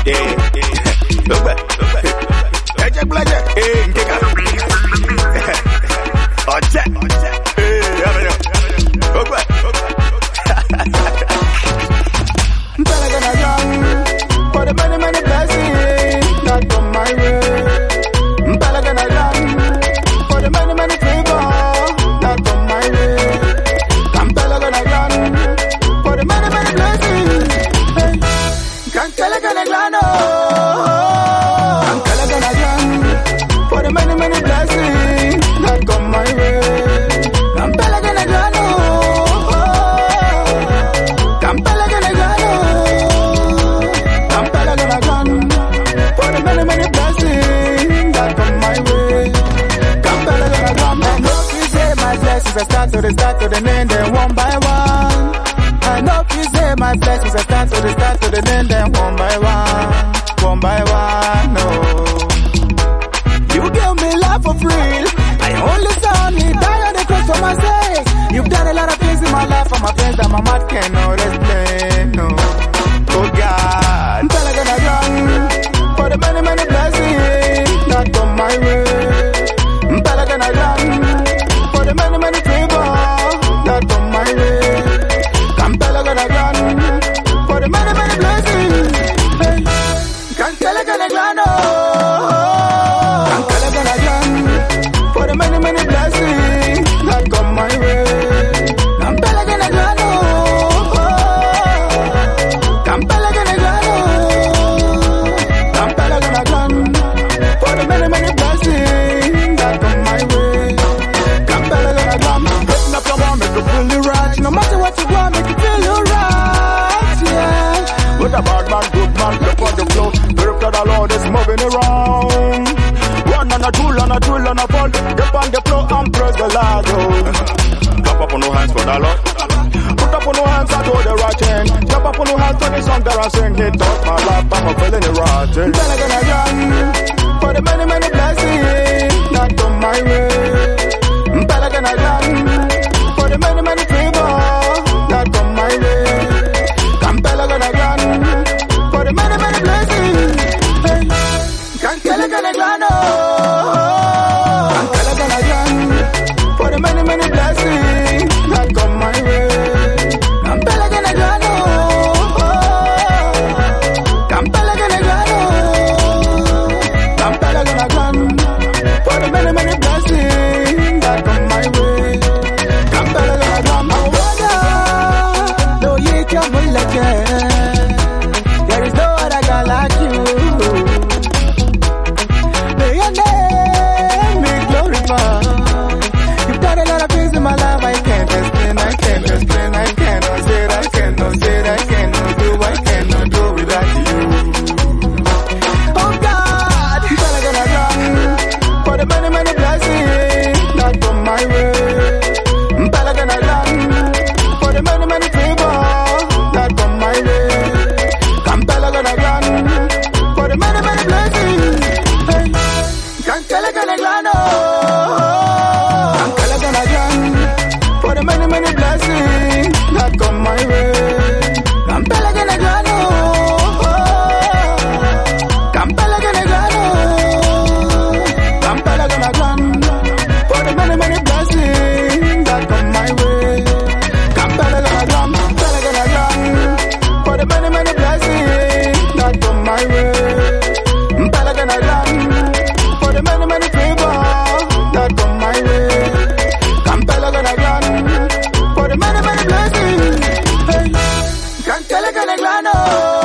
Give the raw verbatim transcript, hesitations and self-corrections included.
Eh, look back. Hey, Jack Black Jack. Hey, kick out. Oh, Jack. Hey, have it. Look back. Better gonna run for the many, many blessings that come my way. Better gonna run for the many, many favors that come my way. I'm better gonna run for the many, many blessings. Hey, can't tell it gonna run, oh. I'm better gonna run for the many, many blessings that come my way. I'm better gonna run, oh. I'm better gonna run, oh. For the many, many blessings that come my way. Come better than I come. I know you say my blessings I start to the start to the end, then one by one. I know you say my blessings I start to the start to the end, then one by one. One by one, no. You give me love for free. I only saw me die on the cross for my sake. You've done a lot of things in my life for my friends that my mouth cannot explain, no. Oh God, I'm better than I run for the many, many blessings that come my way. I'm better gonna run for the many, many favors that come my way. I'm better gonna run for the many, many blessings. Hey, can't tell it gonna run, oh. I'm better gonna run for the many, many blessings that come my way. I'm better gonna run, oh. I'm better gonna run, oh. I'm better gonna run for the many, many blessings that come my way. I'm better gonna run. Open up your mouth, make you feel you right. No matter what you want, make you feel you right, yeah. With a bad man, good man, step on the floor. The rip of the Lord is moving around. One and a two and a two and a four. Step on the floor and praise the Lord, oh. Clap up on your hands for the Lord. Put up on your hands and do the right thing. Clap up on your hands to the song that I sing. It touch my life, I'm feeling it rotten. Better gonna run for the many, many blessings that come my way. Better gonna run for the many, many favors that come my way. I'm better gonna run for the many, many blessings. Hey, can't tell it gonna run, oh. I'm better gonna run for the many, many blessings that come my way. I'm better gonna run, oh. I'm better gonna run, oh. I'm better gonna run for the many, many blessings that come my way. I'm better gonna run. I wonder, no, you can't be like that. There is no other guy like you. May your name be glorified. You've done a lot of things in my life I can't explain, I can't explain, I cannot say it, I cannot say it, I cannot do, I cannot do without you. Oh God, you better gonna run for the many, many blessings that come my way. I'm better gonna run for the many, many favors that come my way. I'm better gonna run for the many, many blessings. Hey, can't tell it gonna run, oh. I'm better gonna run for the many, many blessings that come my way. I'm better gonna run, oh. I'm better gonna run, oh. I'm better gonna run for the many, many blessings that come my way. I'm better gonna run, better gonna run for the many, many blessings that come my way. I'm better gonna run for the many, many favors that come my way. I'm better gonna run for the many, many blessings. Hey, can't tell it gonna run, oh.